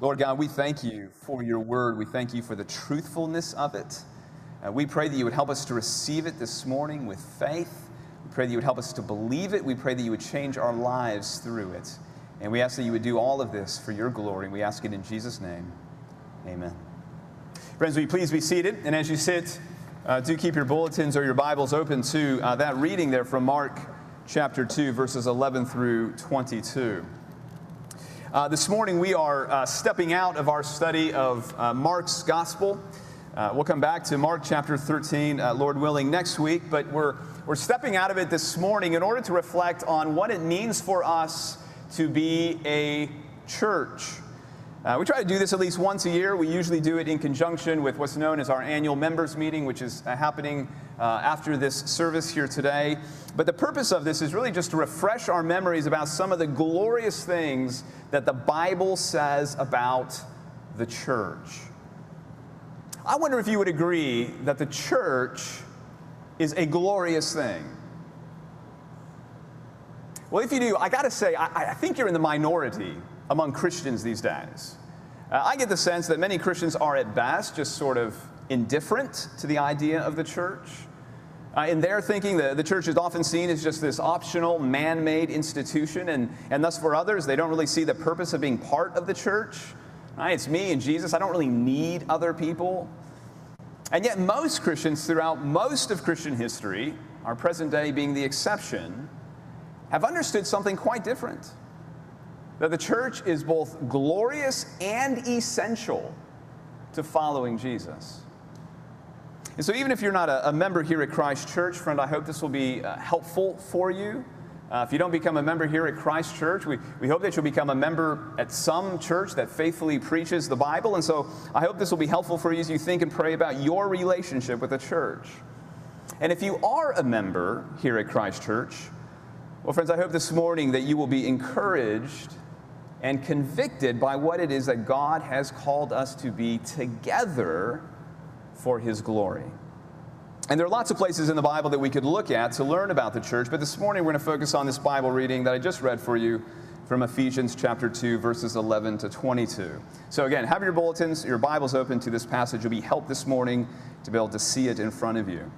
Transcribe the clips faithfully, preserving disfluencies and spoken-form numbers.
Lord God, we thank you for your word. We thank you for the truthfulness of it. Uh, we pray that you would help us to receive it this morning with faith. We pray that you would help us to believe it. We pray that you would change our lives through it. And we ask that you would do all of this for your glory. And we ask it in Jesus' name. Amen. Friends, will you please be seated? And as you sit, uh, do keep your bulletins or your Bibles open to uh, that reading there from Mark chapter two, verses eleven through twenty-two. Uh, this morning we are uh, stepping out of our study of uh, Mark's Gospel. Uh, we'll come back to Mark chapter thirteen, uh, Lord willing, next week. But we're, we're stepping out of it this morning in order to reflect on what it means for us to be a church. Uh, we try to do this at least once a year. We usually do it in conjunction with what's known as our annual members meeting, which is uh, happening uh, after this service here today. But the purpose of this is really just to refresh our memories about some of the glorious things that the Bible says about the church. I wonder if you would agree that the church is a glorious thing. Well, if you do, I got to say, I, I think you're in the minority among Christians these days. Uh, I get the sense that many Christians are at best just sort of indifferent to the idea of the church. Uh, in their thinking, the, the church is often seen as just this optional, man-made institution, and, and thus for others, they don't really see the purpose of being part of the church. Right? It's me and Jesus. I don't really need other people. And yet most Christians throughout most of Christian history, our present day being the exception, have understood something quite different. That the church is both glorious and essential to following Jesus. And so even if you're not a, a member here at Christ Church, friend, I hope this will be uh, helpful for you. Uh, if you don't become a member here at Christ Church, we, we hope that you'll become a member at some church that faithfully preaches the Bible. And so I hope this will be helpful for you as you think and pray about your relationship with the church. And if you are a member here at Christ Church, well, friends, I hope this morning that you will be encouraged and convicted by what it is that God has called us to be together for His glory. And there are lots of places in the Bible that we could look at to learn about the church, but this morning we're going to focus on this Bible reading that I just read for you from Ephesians chapter two, verses eleven to twenty-two. So again, have your bulletins, your Bibles open to this passage. You'll be helped this morning to be able to see it in front of you.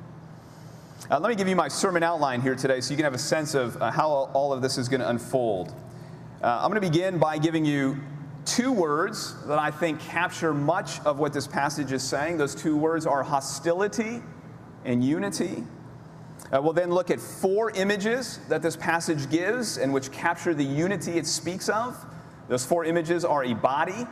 Uh, let me give you my sermon outline here today so you can have a sense of uh, how all of this is going to unfold. Uh, I'm going to begin by giving you two words that I think capture much of what this passage is saying. Those two words are hostility and unity. Uh, we'll then look at four images that this passage gives and which capture the unity it speaks of. Those four images are a body,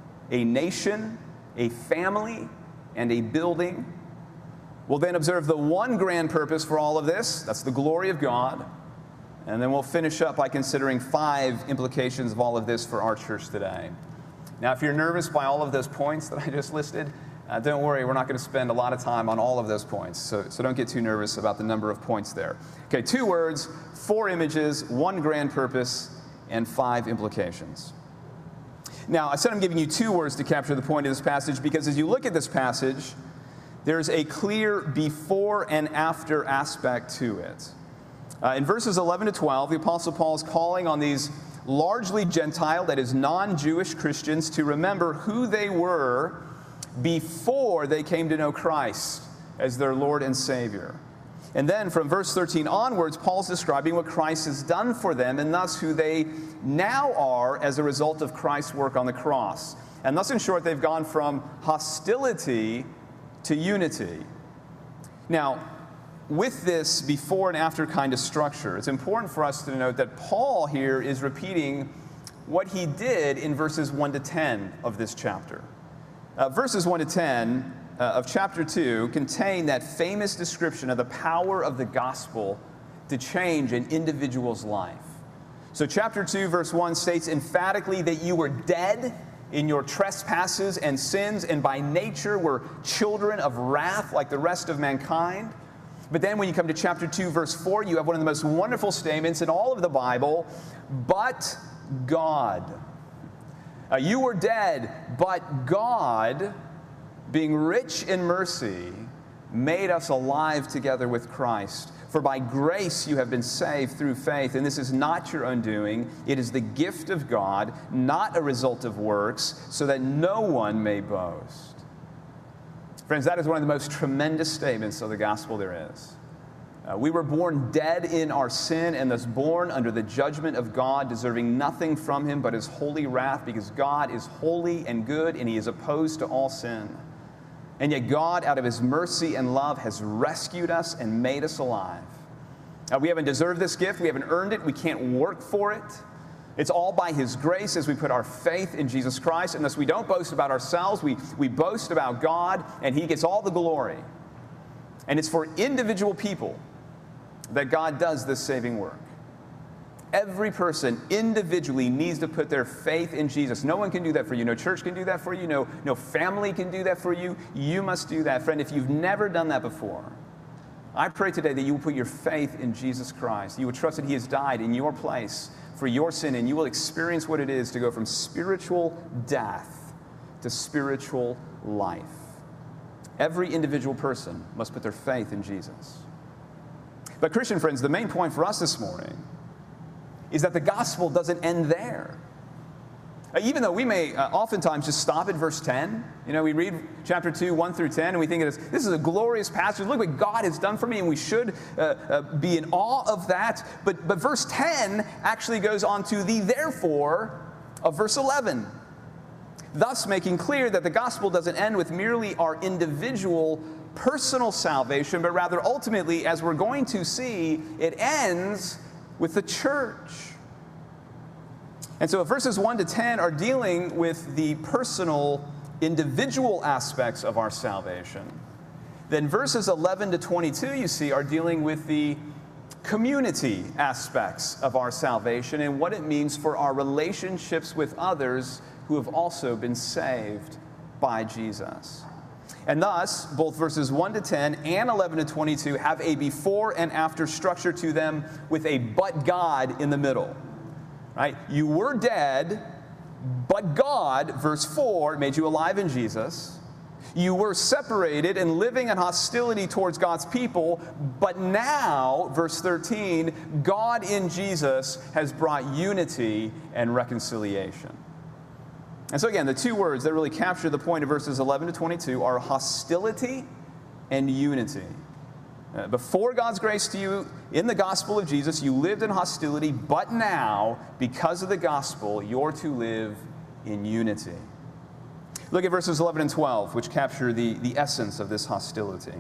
a nation, a family, and a building. We'll then observe the one grand purpose for all of this. That's the glory of God. And then we'll finish up by considering five implications of all of this for our church today. Now, if you're nervous by all of those points that I just listed, uh, don't worry, we're not going to spend a lot of time on all of those points. So, so don't get too nervous about the number of points there. Okay, two words, four images, one grand purpose, and five implications. Now, I said I'm giving you two words to capture the point of this passage because as you look at this passage, there's a clear before and after aspect to it. Uh, in verses eleven to twelve, the Apostle Paul is calling on these largely Gentile, that is non-Jewish Christians, to remember who they were before they came to know Christ as their Lord and Savior. And then from verse thirteen onwards, Paul's describing what Christ has done for them and thus who they now are as a result of Christ's work on the cross. And thus, in short, they've gone from hostility to unity. Now, with this before and after kind of structure, it's important for us to note that Paul here is repeating what he did in verses one to ten of this chapter. Uh, verses one to ten uh, of chapter two contain that famous description of the power of the gospel to change an individual's life. So chapter two, verse one states emphatically that you were dead in your trespasses and sins, and by nature were children of wrath like the rest of mankind. But then when you come to chapter two, verse four, you have one of the most wonderful statements in all of the Bible, but God. Uh, you were dead, but God, being rich in mercy, made us alive together with Christ. For by grace you have been saved through faith, and this is not your own doing. It is the gift of God, not a result of works, so that no one may boast. Friends, that is one of the most tremendous statements of the gospel there is. Uh, we were born dead in our sin, and thus born under the judgment of God, deserving nothing from him but his holy wrath, because God is holy and good, and he is opposed to all sin. And yet God, out of his mercy and love, has rescued us and made us alive. Uh, we haven't deserved this gift. We haven't earned it. We can't work for it. It's all by his grace as we put our faith in Jesus Christ. And thus we don't boast about ourselves. We, we boast about God, and he gets all the glory. And it's for individual people that God does this saving work. Every person individually needs to put their faith in Jesus. No one can do that for you. No church can do that for you. No, no family can do that for you. You must do that. Friend, if you've never done that before, I pray today that you will put your faith in Jesus Christ. You will trust that he has died in your place for your sin, and you will experience what it is to go from spiritual death to spiritual life. Every individual person must put their faith in Jesus. But Christian friends, the main point for us this morning is that the gospel doesn't end there. Uh, even though we may uh, oftentimes just stop at verse ten. You know, we read chapter two, one through ten, and we think, this, this is a glorious passage. Look what God has done for me, and we should uh, uh, be in awe of that. But, but verse ten actually goes on to the therefore of verse eleven. Thus making clear that the gospel doesn't end with merely our individual personal salvation, but rather ultimately, as we're going to see, it ends with the church. And so if verses one to ten are dealing with the personal, individual aspects of our salvation, then verses eleven to twenty-two, you see, are dealing with the community aspects of our salvation and what it means for our relationships with others who have also been saved by Jesus. And thus, both verses one to ten and eleven to twenty-two have a before and after structure to them with a but God in the middle. Right? You were dead, but God, verse four, made you alive in Jesus. You were separated and living in hostility towards God's people, but now, verse thirteen, God in Jesus has brought unity and reconciliation. And so again, the two words that really capture the point of verses eleven to twenty-two are hostility and unity. Uh, before God's grace to you in the gospel of Jesus, you lived in hostility, but now, because of the gospel, you're to live in unity. Look at verses eleven and twelve, which capture the, the essence of this hostility.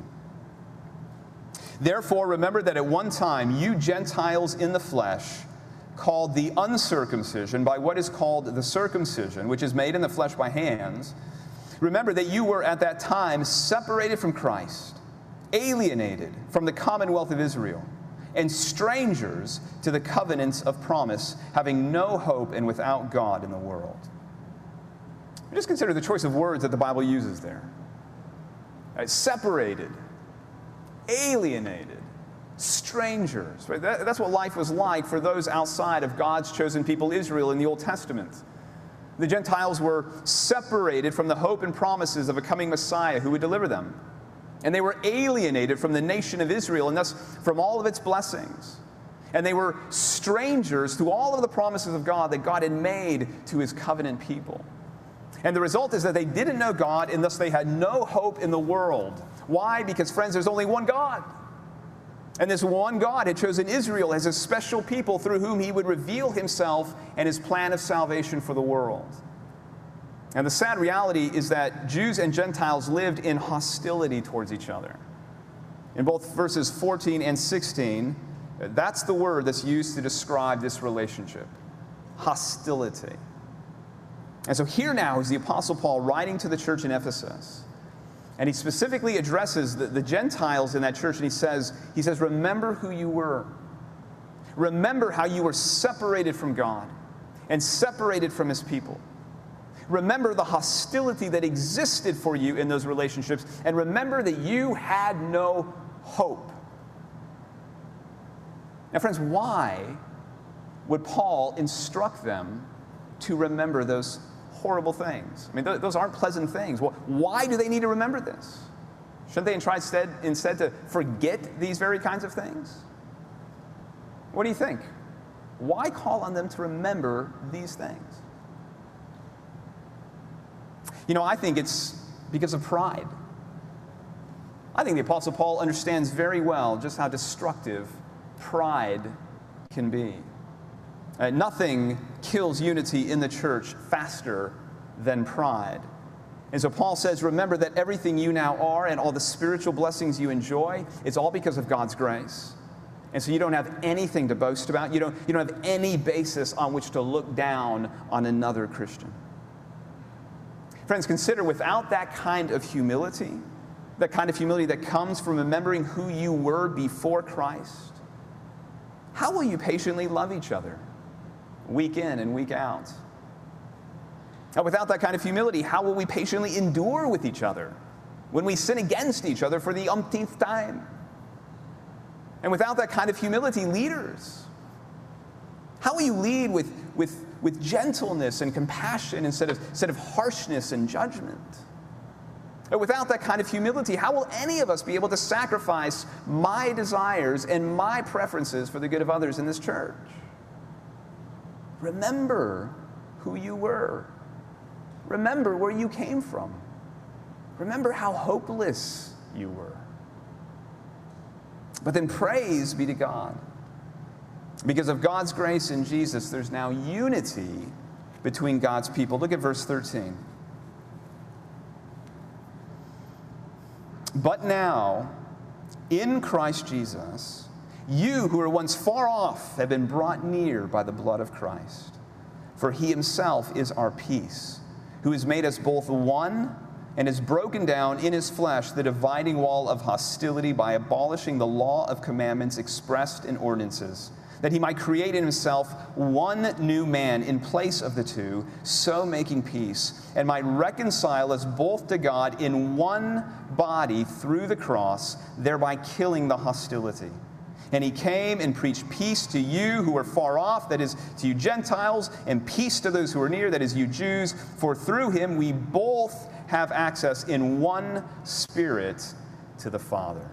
Therefore, remember that at one time you Gentiles in the flesh, called the uncircumcision by what is called the circumcision, which is made in the flesh by hands, remember that you were at that time separated from Christ, alienated from the commonwealth of Israel, and strangers to the covenants of promise, having no hope and without God in the world. Just consider the choice of words that the Bible uses there. Right? Separated, alienated, strangers. Right? That, that's what life was like for those outside of God's chosen people, Israel, in the Old Testament. The Gentiles were separated from the hope and promises of a coming Messiah who would deliver them. And they were alienated from the nation of Israel and thus from all of its blessings. And they were strangers to all of the promises of God that God had made to his covenant people. And the result is that they didn't know God, and thus they had no hope in the world. Why? Because, friends, there's only one God. And this one God had chosen Israel as a special people through whom he would reveal himself and his plan of salvation for the world. And the sad reality is that Jews and Gentiles lived in hostility towards each other. In both verses fourteen and sixteen, that's the word that's used to describe this relationship: hostility. And so here now is the Apostle Paul writing to the church in Ephesus. And he specifically addresses the, the Gentiles in that church, and he says, he says, remember who you were. Remember how you were separated from God and separated from his people. Remember the hostility that existed for you in those relationships, and remember that you had no hope. Now, friends, why would Paul instruct them to remember those horrible things? I mean, th- those aren't pleasant things. Well, why do they need to remember this? Shouldn't they try instead, instead to forget these very kinds of things? What do you think? Why call on them to remember these things? You know, I think it's because of pride. I think the Apostle Paul understands very well just how destructive pride can be. Uh, nothing kills unity in the church faster than pride. And so Paul says, remember that everything you now are and all the spiritual blessings you enjoy, it's all because of God's grace. And so you don't have anything to boast about. You don't, you don't have any basis on which to look down on another Christian. Friends, consider without that kind of humility, that kind of humility that comes from remembering who you were before Christ, how will you patiently love each other week in and week out? Now, without that kind of humility, how will we patiently endure with each other when we sin against each other for the umpteenth time? And without that kind of humility, leaders, how will you lead with, with, with gentleness and compassion instead of, instead of harshness and judgment? And without that kind of humility, how will any of us be able to sacrifice my desires and my preferences for the good of others in this church? Remember who you were. Remember where you came from. Remember how hopeless you were. But then praise be to God. Because of God's grace in Jesus, there's now unity between God's people. Look at verse thirteen. But now, in Christ Jesus, you who were once far off have been brought near by the blood of Christ. For he himself is our peace, who has made us both one and has broken down in his flesh the dividing wall of hostility by abolishing the law of commandments expressed in ordinances, that he might create in himself one new man in place of the two, so making peace, and might reconcile us both to God in one body through the cross, thereby killing the hostility. And he came and preached peace to you who are far off, that is, to you Gentiles, and peace to those who are near, that is, you Jews. For through him we both have access in one Spirit to the Father.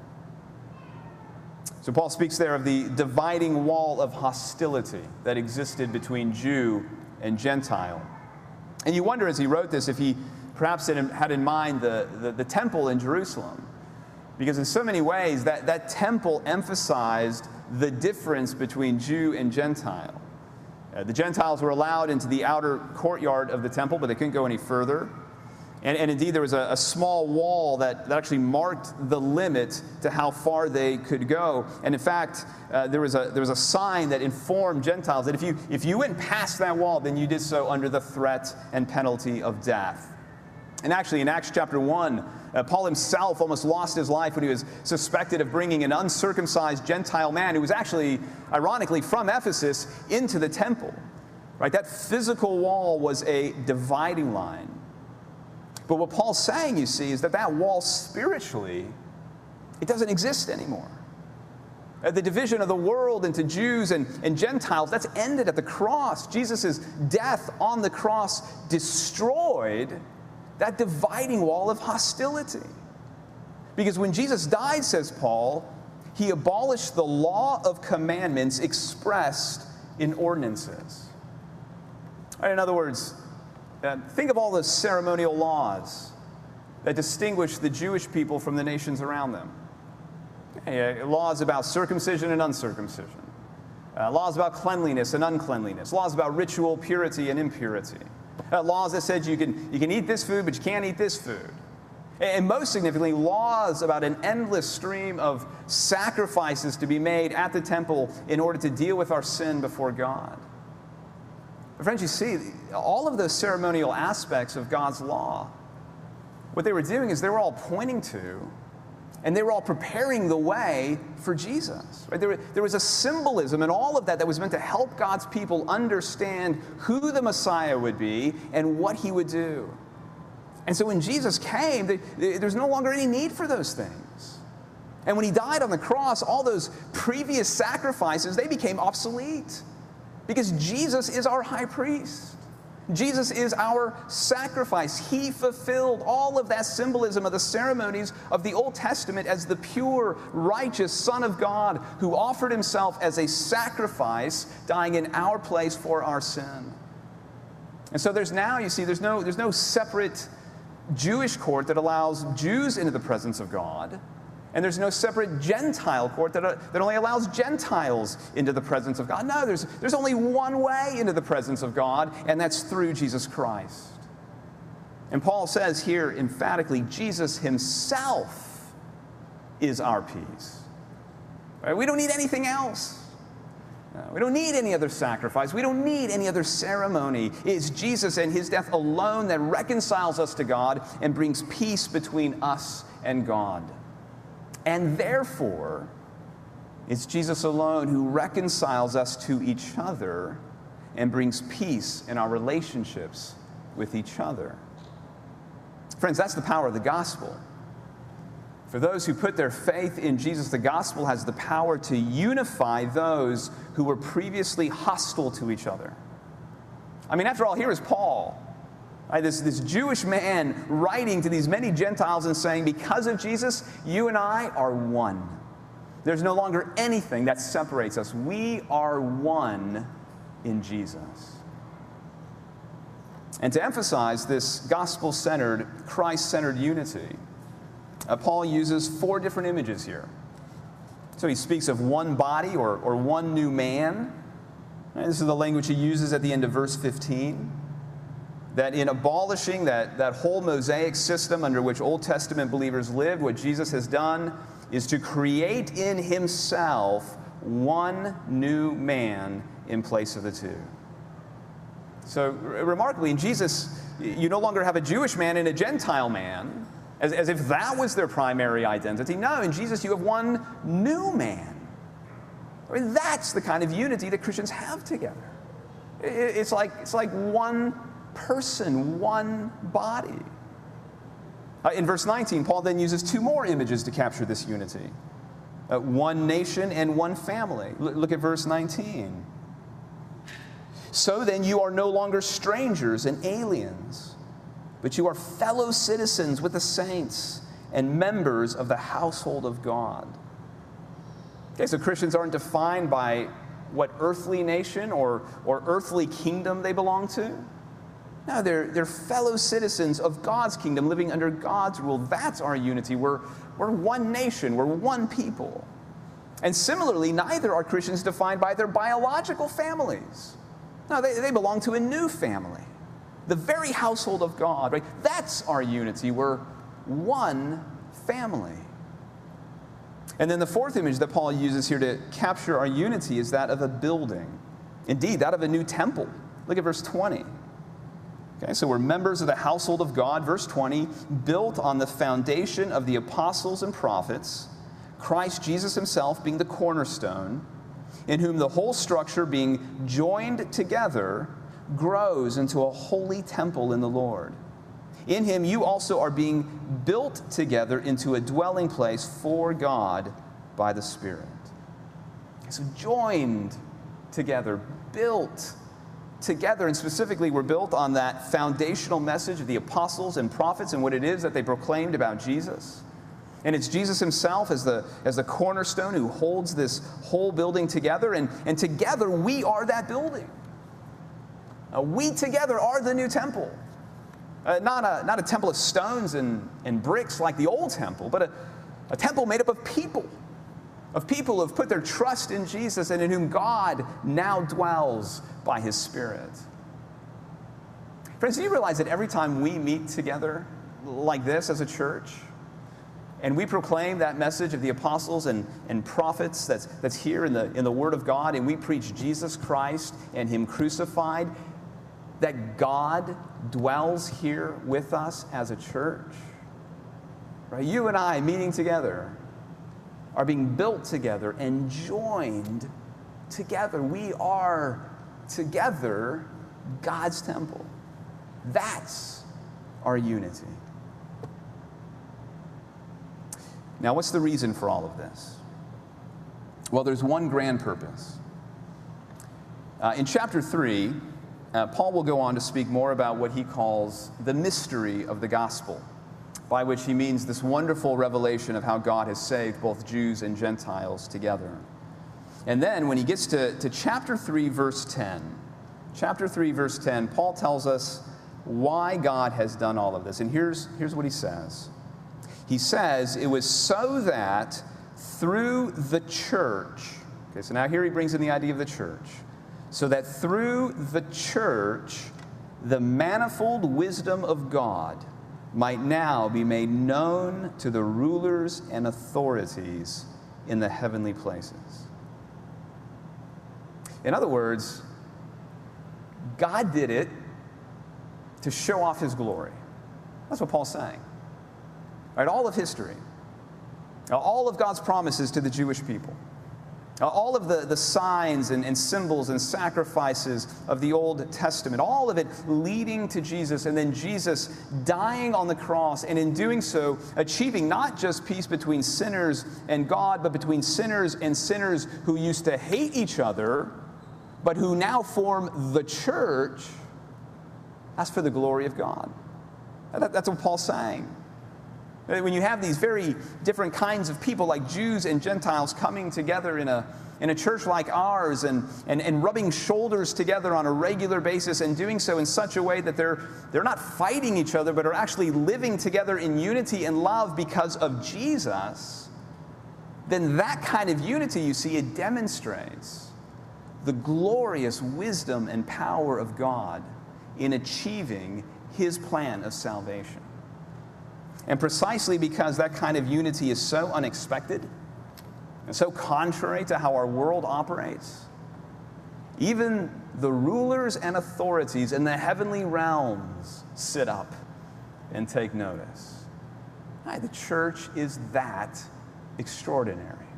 So Paul speaks there of the dividing wall of hostility that existed between Jew and Gentile. And you wonder as he wrote this if he perhaps had in mind the, the, the temple in Jerusalem. Because in so many ways, that, that temple emphasized the difference between Jew and Gentile. Uh, the Gentiles were allowed into the outer courtyard of the temple, but they couldn't go any further. And, and indeed, there was a, a small wall that, that actually marked the limit to how far they could go. And in fact, uh, there was a there was a sign that informed Gentiles that if you if you went past that wall, then you did so under the threat and penalty of death. And actually, in Acts chapter one, uh, Paul himself almost lost his life when he was suspected of bringing an uncircumcised Gentile man who was actually, ironically, from Ephesus into the temple. Right? That physical wall was a dividing line. But what Paul's saying, you see, is that that wall spiritually, it doesn't exist anymore. Uh, the division of the world into Jews and, and Gentiles, that's ended at the cross. Jesus' death on the cross destroyed that dividing wall of hostility. Because when Jesus died, says Paul, he abolished the law of commandments expressed in ordinances. Right, in other words, uh, think of all the ceremonial laws that distinguish the Jewish people from the nations around them. Okay, uh, laws about circumcision and uncircumcision. Uh, laws about cleanliness and uncleanliness. Laws about ritual purity and impurity. Uh, laws that said you can, you can eat this food, but you can't eat this food. And most significantly, laws about an endless stream of sacrifices to be made at the temple in order to deal with our sin before God. But friends, you see, all of those ceremonial aspects of God's law, what they were doing is they were all pointing to, and they were all preparing the way for Jesus. Right? There, there was a symbolism in all of that that was meant to help God's people understand who the Messiah would be and what he would do. And so when Jesus came, they, they, there's no longer any need for those things. And when he died on the cross, all those previous sacrifices, they became obsolete. Because Jesus is our high priest. Jesus is our sacrifice. He fulfilled all of that symbolism of the ceremonies of the Old Testament as the pure, righteous Son of God who offered himself as a sacrifice, dying in our place for our sin. And so there's now, you see, there's no, there's no separate Jewish court that allows Jews into the presence of God. And there's no separate Gentile court that, uh, that only allows Gentiles into the presence of God. No, there's, there's only one way into the presence of God, and that's through Jesus Christ. And Paul says here emphatically, Jesus himself is our peace. Right? We don't need anything else. No, we don't need any other sacrifice. We don't need any other ceremony. It's Jesus and his death alone that reconciles us to God and brings peace between us and God. And therefore, it's Jesus alone who reconciles us to each other and brings peace in our relationships with each other. Friends, that's the power of the gospel. For those who put their faith in Jesus, the gospel has the power to unify those who were previously hostile to each other. I mean, after all, here is Paul. Right, this, this Jewish man writing to these many Gentiles and saying, because of Jesus, you and I are one. There's no longer anything that separates us. We are one in Jesus. And to emphasize this gospel-centered, Christ-centered unity, uh, Paul uses four different images here. So he speaks of one body or, or one new man. Right, this is the language he uses at the end of verse fifteen. That in abolishing that, that whole Mosaic system under which Old Testament believers lived, what Jesus has done is to create in himself one new man in place of the two. So remarkably, in Jesus, you no longer have a Jewish man and a Gentile man, as, as if that was their primary identity. No, in Jesus you have one new man. I mean, that's the kind of unity that Christians have together. It, it's like, it's like one person, one body. Uh, in verse nineteen, Paul then uses two more images to capture this unity. Uh, one nation and one family. L- look at verse nineteen. So then you are no longer strangers and aliens, but you are fellow citizens with the saints and members of the household of God. Okay, so Christians aren't defined by what earthly nation or, or earthly kingdom they belong to. No, they're, they're fellow citizens of God's kingdom, living under God's rule. That's our unity. We're, we're one nation. We're one people. And similarly, neither are Christians defined by their biological families. No, they, they belong to a new family, the very household of God. Right? That's our unity. We're one family. And then the fourth image that Paul uses here to capture our unity is that of a building. Indeed, that of a new temple. Look at verse twenty. Okay, so we're members of the household of God, verse twenty, built on the foundation of the apostles and prophets, Christ Jesus himself being the cornerstone, in whom the whole structure being joined together grows into a holy temple in the Lord. In him you also are being built together into a dwelling place for God by the Spirit. So joined together, built together, and specifically we're built on that foundational message of the apostles and prophets and what it is that they proclaimed about Jesus. And it's Jesus himself as the, as the cornerstone who holds this whole building together, and, and together we are that building. Uh, we together are the new temple. Uh, not, a, not a temple of stones and, and bricks like the old temple, but a, a temple made up of people, of people who have put their trust in Jesus and in whom God now dwells by his Spirit. Friends, do you realize that every time we meet together like this as a church, and we proclaim that message of the apostles and, and prophets that's, that's here in the, in the Word of God, and we preach Jesus Christ and him crucified, that God dwells here with us as a church? Right? You and I meeting together are being built together and joined together. We are together God's temple. That's our unity. Now, what's the reason for all of this? Well, there's one grand purpose. Uh, in chapter three, uh, Paul will go on to speak more about what he calls the mystery of the gospel, by which he means this wonderful revelation of how God has saved both Jews and Gentiles together. And then when he gets to, to chapter three, verse ten, chapter three, verse ten, Paul tells us why God has done all of this. And here's, here's what he says. He says, it was so that through the church, okay, so now here he brings in the idea of the church, so that through the church, the manifold wisdom of God might now be made known to the rulers and authorities in the heavenly places. In other words, God did it to show off his glory. That's what Paul's saying. Right, all of history, all of God's promises to the Jewish people, all of the, the signs and, and symbols and sacrifices of the Old Testament, all of it leading to Jesus, and then Jesus dying on the cross, and in doing so, achieving not just peace between sinners and God, but between sinners and sinners who used to hate each other, but who now form the church. That's for the glory of God. That, that's what Paul's saying. When you have these very different kinds of people, like Jews and Gentiles, coming together in a, in a church like ours and, and, and rubbing shoulders together on a regular basis, and doing so in such a way that they're, they're not fighting each other, but are actually living together in unity and love because of Jesus, then that kind of unity, you see, it demonstrates the glorious wisdom and power of God in achieving his plan of salvation. And precisely because that kind of unity is so unexpected and so contrary to how our world operates, even the rulers and authorities in the heavenly realms sit up and take notice. Right, the church is that extraordinary.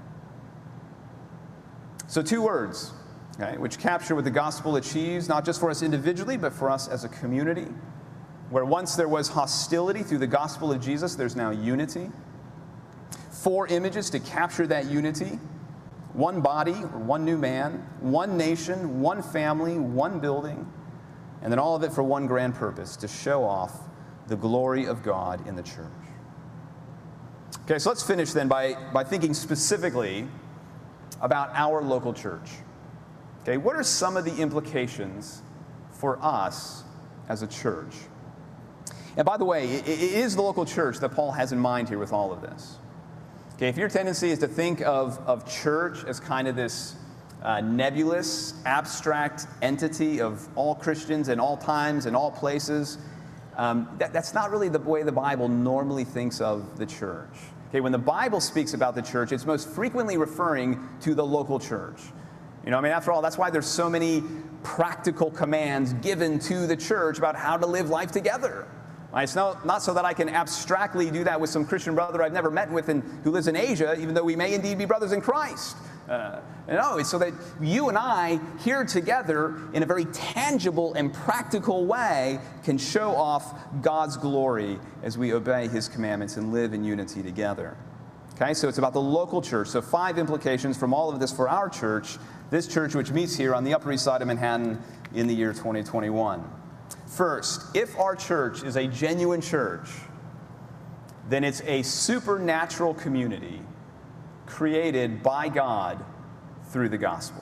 So two words, okay, which capture what the gospel achieves, not just for us individually, but for us as a community. Where once there was hostility, through the gospel of Jesus, there's now unity. Four images to capture that unity. One body, or one new man, one nation, one family, one building, and then all of it for one grand purpose, to show off the glory of God in the church. Okay, so let's finish then by, by thinking specifically about our local church. Okay, what are some of the implications for us as a church? And by the way, it is the local church that Paul has in mind here with all of this. Okay, if your tendency is to think of, of church as kind of this uh, nebulous, abstract entity of all Christians in all times and all places, um, that, that's not really the way the Bible normally thinks of the church. Okay, when the Bible speaks about the church, it's most frequently referring to the local church. You know, I mean, after all, that's why there's so many practical commands given to the church about how to live life together. It's not, not so that I can abstractly do that with some Christian brother I've never met with and who lives in Asia, even though we may indeed be brothers in Christ. Uh, no, it's so that you and I, here together, in a very tangible and practical way, can show off God's glory as we obey his commandments and live in unity together. Okay, so it's about the local church. So five implications from all of this for our church, this church which meets here on the Upper East Side of Manhattan in the year twenty twenty-one. First, if our church is a genuine church, then it's a supernatural community created by God through the gospel.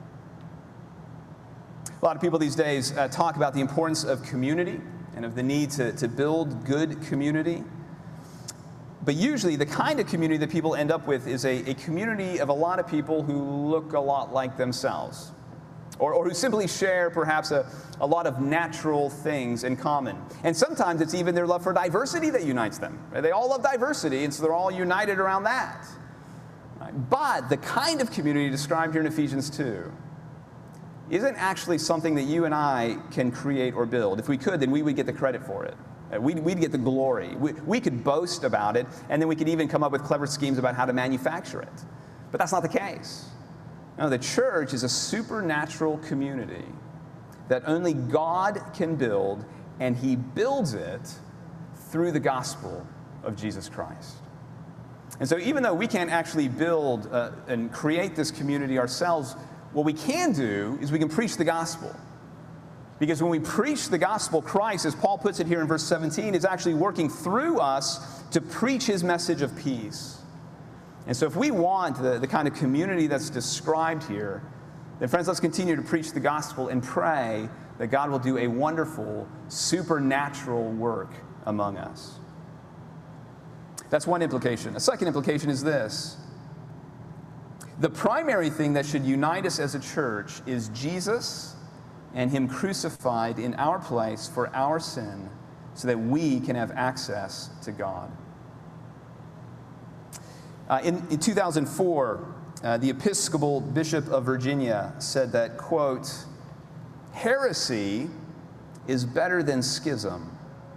A lot of people these days uh, talk about the importance of community and of the need to, to build good community. But usually the kind of community that people end up with is a, a community of a lot of people who look a lot like themselves. Or, or who simply share perhaps a, a lot of natural things in common. And sometimes it's even their love for diversity that unites them. They all love diversity, and so they're all united around that. But the kind of community described here in Ephesians two isn't actually something that you and I can create or build. If we could, then we would get the credit for it. We'd, we'd get the glory. We, we could boast about it, and then we could even come up with clever schemes about how to manufacture it. But that's not the case. No, the church is a supernatural community that only God can build, and he builds it through the gospel of Jesus Christ. And so even though we can't actually build uh, and create this community ourselves, what we can do is we can preach the gospel. Because when we preach the gospel, Christ, as Paul puts it here in verse seventeen, is actually working through us to preach his message of peace. And so if we want the, the kind of community that's described here, then friends, let's continue to preach the gospel and pray that God will do a wonderful, supernatural work among us. That's one implication. A second implication is this. The primary thing that should unite us as a church is Jesus and him crucified in our place for our sin so that we can have access to God. Uh, in, in two thousand four, uh, the Episcopal Bishop of Virginia said that, quote, heresy is better than schism.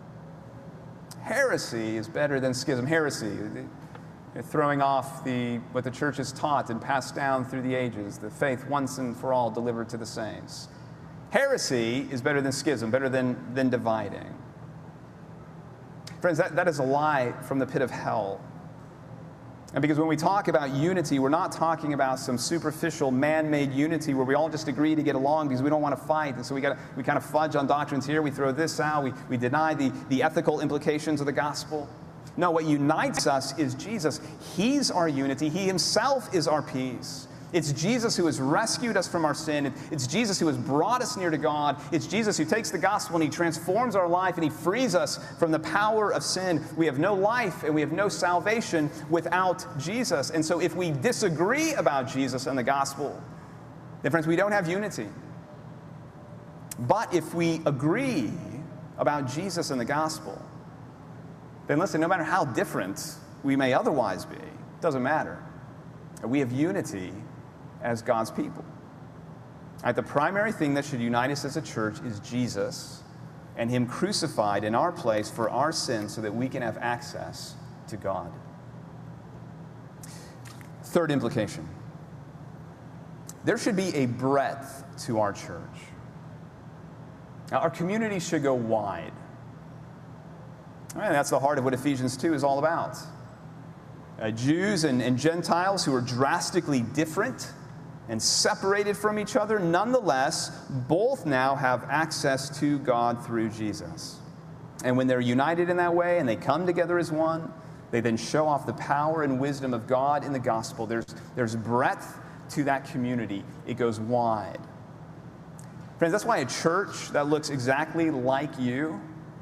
Heresy is better than schism. Heresy, throwing off the, what the church has taught and passed down through the ages, the faith once and for all delivered to the saints. Heresy is better than schism, better than, than dividing. Friends, that, that is a lie from the pit of hell. And because when we talk about unity, we're not talking about some superficial man-made unity where we all just agree to get along because we don't want to fight. And so we got we kind of fudge on doctrines here, we throw this out, we, we deny the, the ethical implications of the gospel. No, what unites us is Jesus. He's our unity. He himself is our peace. It's Jesus who has rescued us from our sin. It's Jesus who has brought us near to God. It's Jesus who takes the gospel and he transforms our life and he frees us from the power of sin. We have no life and we have no salvation without Jesus. And so if we disagree about Jesus and the gospel, then friends, we don't have unity. But if we agree about Jesus and the gospel, then listen, no matter how different we may otherwise be, it doesn't matter. We have unity as God's people. Right, the primary thing that should unite us as a church is Jesus and him crucified in our place for our sins so that we can have access to God. Third implication. There should be a breadth to our church. Now, our community should go wide. Right, that's the heart of what Ephesians two is all about. Uh, Jews and, and Gentiles who are drastically different and separated from each other, nonetheless, both now have access to God through Jesus. And when they're united in that way and they come together as one, they then show off the power and wisdom of God in the gospel. There's, there's breadth to that community. It goes wide. Friends, that's why a church that looks exactly like you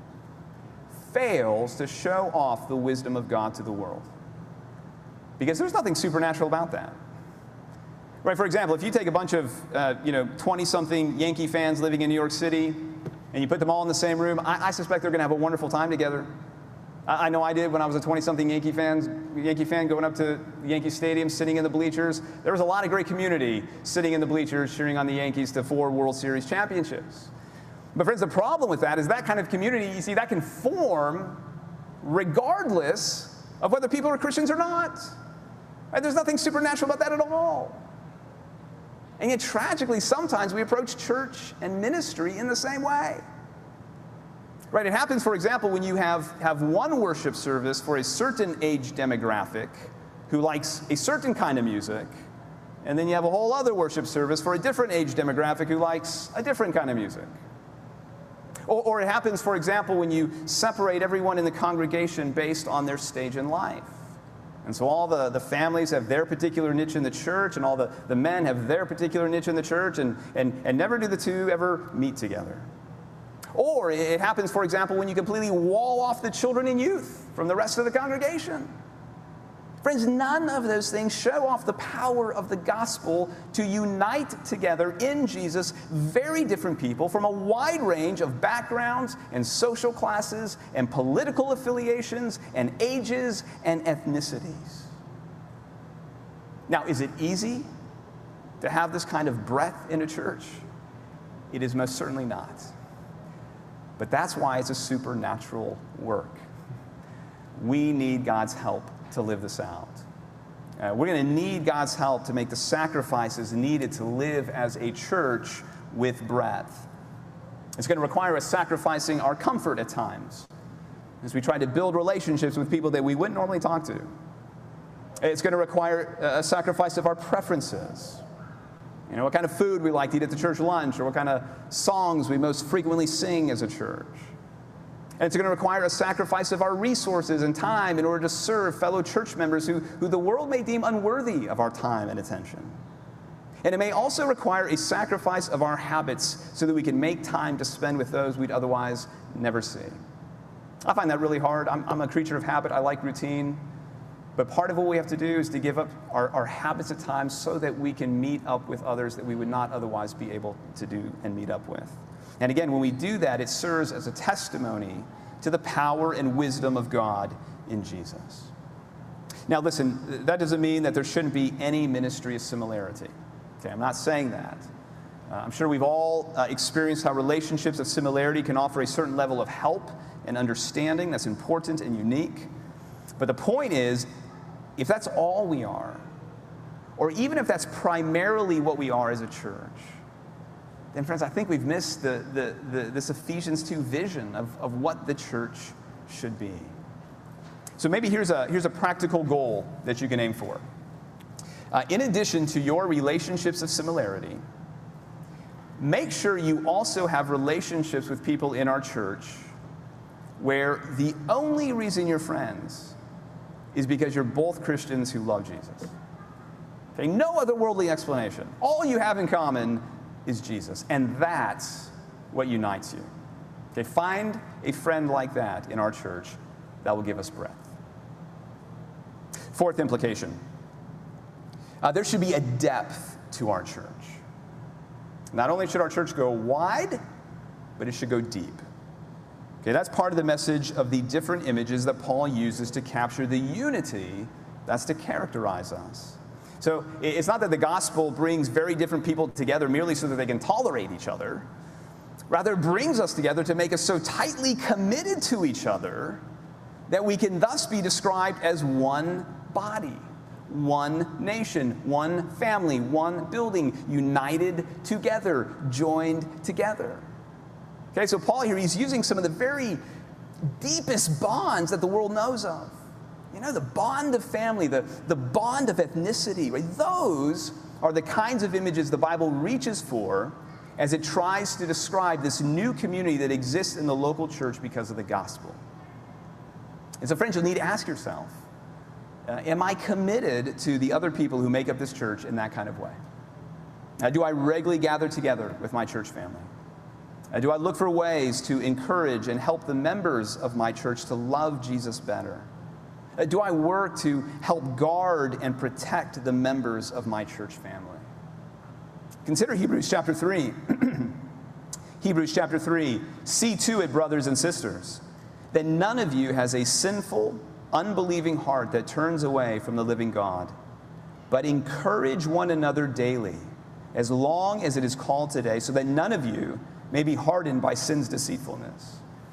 fails to show off the wisdom of God to the world. Because there's nothing supernatural about that. Right, for example, if you take a bunch of, uh, you know, twenty-something Yankee fans living in New York City, and you put them all in the same room, I, I suspect they're going to have a wonderful time together. I, I know I did when I was a twenty-something Yankee fan, Yankee fan going up to Yankee Stadium, sitting in the bleachers. There was a lot of great community sitting in the bleachers, cheering on the Yankees to four World Series championships. But friends, the problem with that is that kind of community, you see, that can form regardless of whether people are Christians or not. Right? There's nothing supernatural about that at all. And yet, tragically, sometimes we approach church and ministry in the same way. Right? It happens, for example, when you have, have one worship service for a certain age demographic who likes a certain kind of music, and then you have a whole other worship service for a different age demographic who likes a different kind of music. Or, or it happens, for example, when you separate everyone in the congregation based on their stage in life. And so all the, the families have their particular niche in the church, and all the, the men have their particular niche in the church, and, and, and never do the two ever meet together. Or it happens, for example, when you completely wall off the children and youth from the rest of the congregation. Friends, none of those things show off the power of the gospel to unite together in Jesus very different people from a wide range of backgrounds and social classes and political affiliations and ages and ethnicities. Now, is it easy to have this kind of breadth in a church? It is most certainly not. But that's why it's a supernatural work. We need God's help to live this out. Uh, we're going to need God's help to make the sacrifices needed to live as a church with breadth. It's going to require us sacrificing our comfort at times as we try to build relationships with people that we wouldn't normally talk to. It's going to require a sacrifice of our preferences You know, what kind of food we like to eat at the church lunch, or what kind of songs we most frequently sing as a church. And it's going to require a sacrifice of our resources and time in order to serve fellow church members who, who the world may deem unworthy of our time and attention. And it may also require a sacrifice of our habits so that we can make time to spend with those we'd otherwise never see. I find that really hard. I'm, I'm a creature of habit. I like routine. But part of what we have to do is to give up our, our habits at times so that we can meet up with others that we would not otherwise be able to do and meet up with. And again, when we do that, it serves as a testimony to the power and wisdom of God in Jesus. Now listen, that doesn't mean that there shouldn't be any ministry of similarity. Okay, I'm not saying that. Uh, I'm sure we've all uh, experienced how relationships of similarity can offer a certain level of help and understanding that's important and unique. But the point is, if that's all we are, or even if that's primarily what we are as a church, then friends, I think we've missed the, the, the, this Ephesians two vision of, of what the church should be. So maybe here's a, here's a practical goal that you can aim for. Uh, in addition to your relationships of similarity, make sure you also have relationships with people in our church where the only reason you're friends is because you're both Christians who love Jesus. Okay, no other worldly explanation. All you have in common is Jesus, and that's what unites you. Okay, find a friend like that in our church that will give us breath. Fourth implication, uh, there should be a depth to our church. Not only should our church go wide, but it should go deep. Okay, that's part of the message of the different images that Paul uses to capture the unity that's to characterize us. So it's not that the gospel brings very different people together merely so that they can tolerate each other. Rather, it brings us together to make us so tightly committed to each other that we can thus be described as one body, one nation, one family, one building, united together, joined together. Okay, so Paul here, he's using some of the very deepest bonds that the world knows of. You know, the bond of family, the, the bond of ethnicity, right? Those are the kinds of images the Bible reaches for as it tries to describe this new community that exists in the local church because of the gospel. And so, friends, you'll need to ask yourself, uh, am I committed to the other people who make up this church in that kind of way? Uh, do I regularly gather together with my church family? Uh, do I look for ways to encourage and help the members of my church to love Jesus better? Uh, do I work to help guard and protect the members of my church family? Consider Hebrews chapter three. Hebrews chapter three. See to it, brothers and sisters, that none of you has a sinful, unbelieving heart that turns away from the living God, but encourage one another daily, as long as it is called today, so that none of you may be hardened by sin's deceitfulness.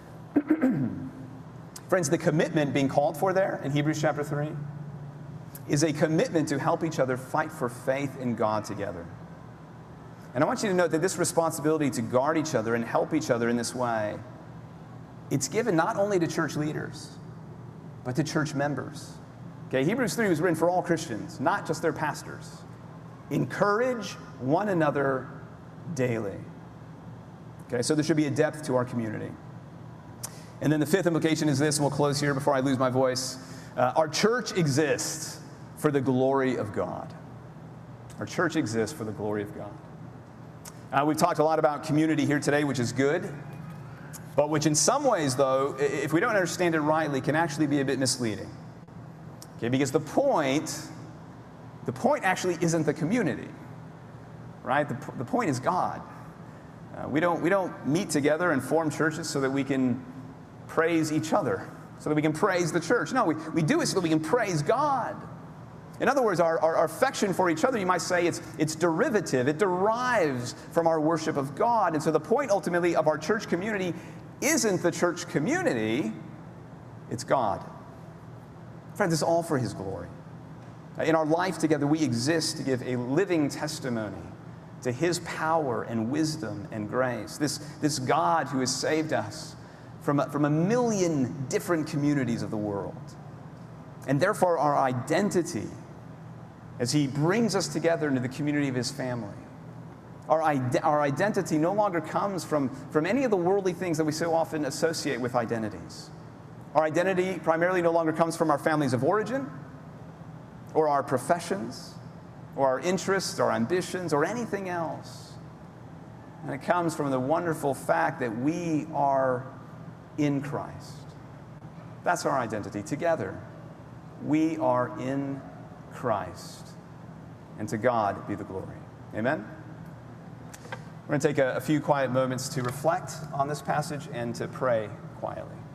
Friends, the commitment being called for there in Hebrews chapter three is a commitment to help each other fight for faith in God together. And I want you to note that this responsibility to guard each other and help each other in this way, it's given not only to church leaders, but to church members. Okay, Hebrews three was written for all Christians, not just their pastors. Encourage one another daily. Okay, so there should be a depth to our community. And then the fifth implication is this, and we'll close here before I lose my voice. Uh, our church exists for the glory of God. Our church exists for the glory of God. Uh, we've talked a lot about community here today, which is good, but which in some ways, though, if we don't understand it rightly, can actually be a bit misleading. Okay, because the point, the point actually isn't the community, right? The, the point is God. Uh, we don't, we don't meet together and form churches so that we can praise each other, so that we can praise the church. No, we, we do it so that we can praise God. In other words, our, our, our affection for each other, you might say, it's, it's derivative. It derives from our worship of God. And so the point, ultimately, of our church community isn't the church community, it's God. Friends, it's all for His glory. In our life together, we exist to give a living testimony to His power and wisdom and grace. This, this God who has saved us from a, from a million different communities of the world. And therefore, our identity, as He brings us together into the community of His family, Our, ide- our identity no longer comes from, from any of the worldly things that we so often associate with identities. Our identity primarily no longer comes from our families of origin, or our professions, or our interests, or ambitions, or anything else. And it comes from the wonderful fact that we are in Christ. That's our identity. Together, we are in Christ. And to God be the glory. Amen? We're going to take a, a few quiet moments to reflect on this passage and to pray quietly.